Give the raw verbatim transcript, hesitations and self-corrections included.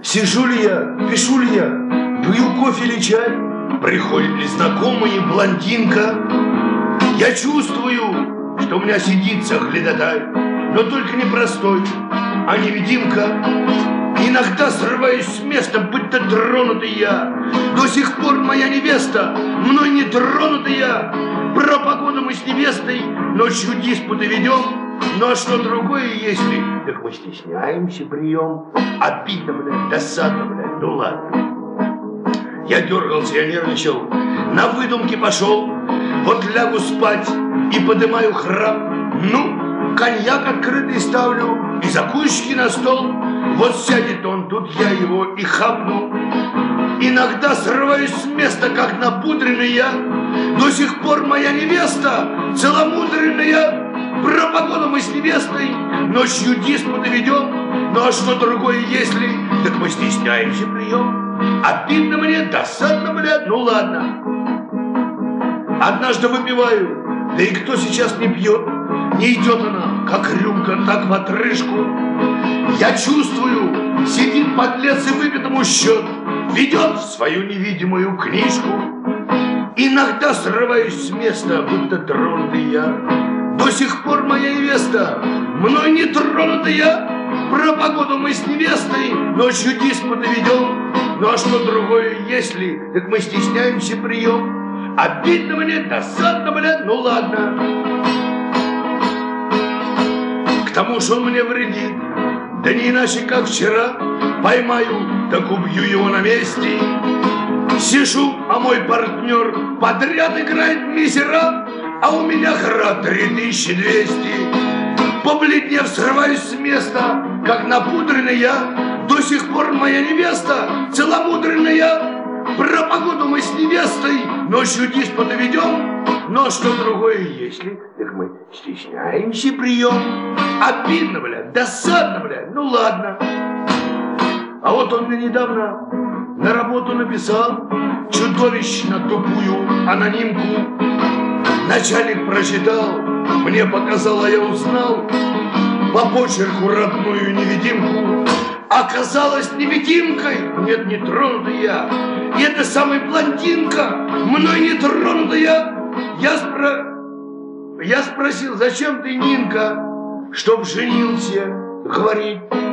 Сижу ли я, пишу ли я, пью кофе или чай, приходит ли знакомая блондинка. Я чувствую, что у меня сидит соглядатай, но только не простой, а невидимка. Иногда срываюсь с места, будто тронутый я. До сих пор моя невеста, мной не тронутый я. Про погоду мы с невестой ночью диспуты ведем. Ну а что другое, если? Так мы стесняемся прием. Обидно, блядь, досадно, блядь, ну ладно. Я дергался, я нервничал, на выдумки пошел. Вот лягу спать и поднимаю храп. Ну, коньяк открытый ставлю и закусочки на стол. Вот сядет он, тут я его и хапну. Иногда срываюсь с места, как напудренный я. До сих пор моя невеста целомудренная. Про погоду мы с невестой ночью диспуты ведем. Ну а что другое, если? Так мы стесняемся прием. Обидно мне, досадно, блядь, ну ладно. Однажды выпиваю, да и кто сейчас не пьет? Не идет она, как рюмка, так в отрыжку. Я чувствую, сидит подлец и выпитому счет, ведет свою невидимую книжку. Иногда срываюсь с места, будто тронутый я. До сих пор моя невеста, мной не тронутый я. Про погоду мы с невестой ночью диспуты ведем. Ну а что другое, если? Так мы стесняемся прием. Обидно мне, досадно, блядь, ну ладно. К тому же он мне вредит, да не иначе, как вчера. Поймаю, так убью его на месте. Сижу, а мой партнер подряд играет мизера, а у меня гра три тысячи двести. Побледнев, срываюсь с места, как напудренный я. До сих пор моя невеста целомудренная. Про погоду мы с невестой ночью диспуты ведем. Но что другое, если? Так мы стесняемся прием. Обидно, блядь, досадно, блядь, ну ладно. А вот он мне недавно на работу написал чудовищно тупую анонимку. Начальник прочитал, мне показал, а я узнал по почерку родную невидимку. Оказалась невидимкой, нет, не тронутый я. И эта самая блондинка, мной не тронутая я. Я, спро... я спросил, зачем ты, Нинка, чтоб женился, говорит.